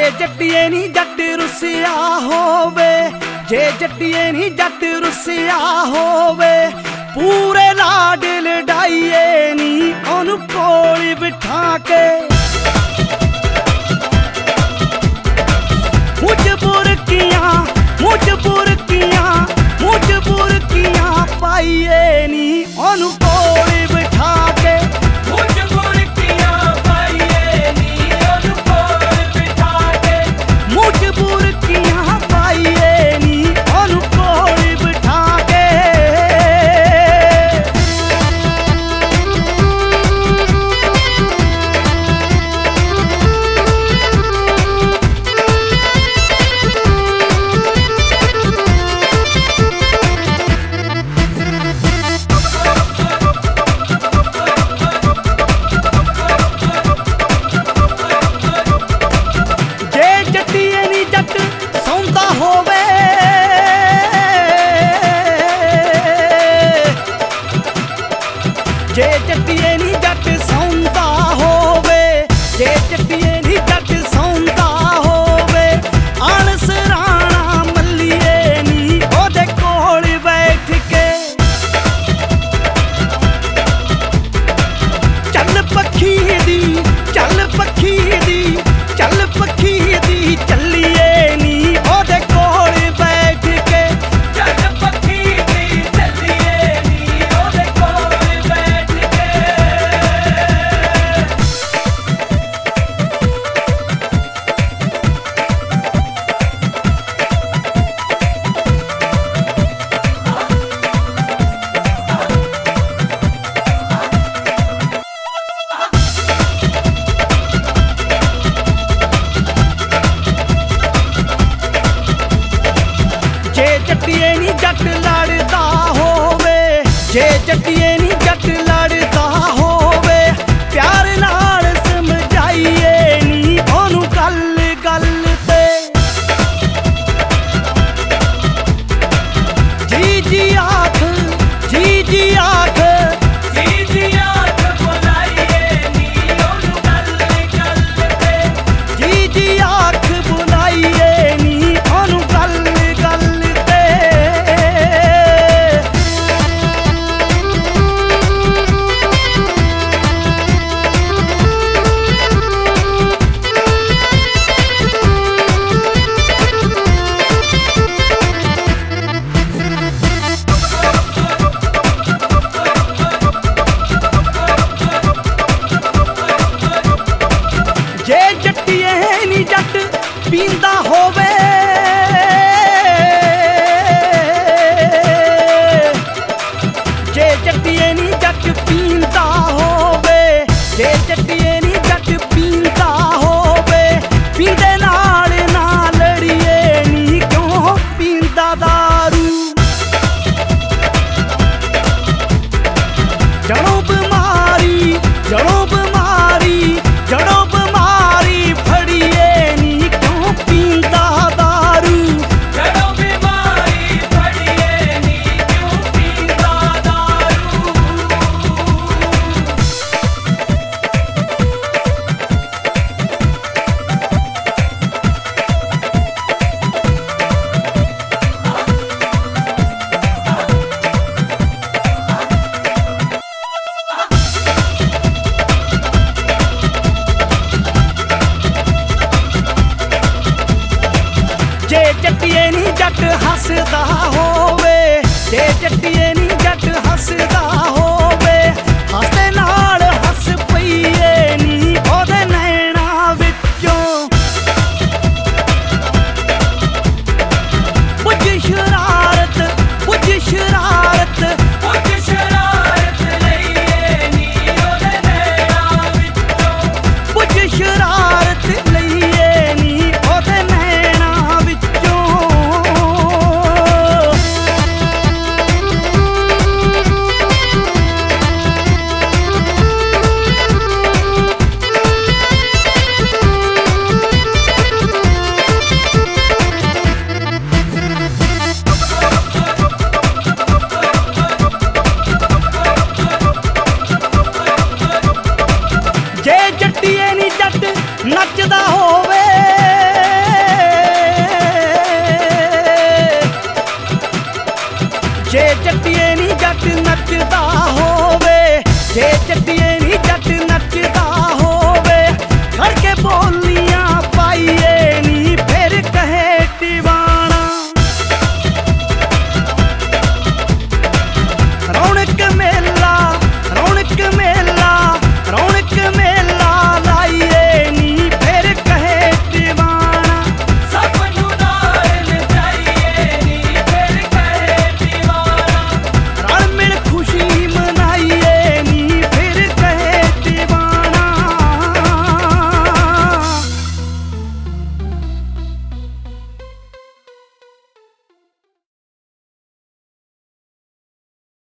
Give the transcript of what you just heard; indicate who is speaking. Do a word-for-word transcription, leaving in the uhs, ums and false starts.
Speaker 1: जट्टिए नी जट रुसिया होवे, जे जट्टिए नी जट रुसिया होवे, पूरे लाड लडाइए नी ओनू कोल बिठा के। मुझ बुरकियां मुझ बुरकियां मुझ बुरकियां पाइए नी ओनू कोल बिठा के। जे जट्टिए नी जट सौंदा होवे, जे जट्टिए नी जट सौंदा होवे, आण सराणा मल्लिए नी ओदे कोल बैठ के। चल पखी दी चल पखी दी चल पखी दी चलिए नी ओदे कोल बैठ के। चल पखी दी चलिए नी ओदे कोल बैठ के। जे जट्टिए नी जट लड़दा होवे, जे जट्टिए नी जट लड़दा होवे, प्यार नाल समझाइए नी ओनू गल गल ते। जी जी आख जी जी आख जी जी आख बुलाइए नी ओनू गल गल ते। जी जी आख बुलाइए नी ओनू गल गल ते। जे जट्टिए नी जट पींदा होवे, जे जट्टिए नी जट पींदा होवे, जे जट्टिए नी जट पींदा होवे, पींदे नाल ना लड़िए नी क्यों पींदा दारू। जड़ों बीमारी जड़ों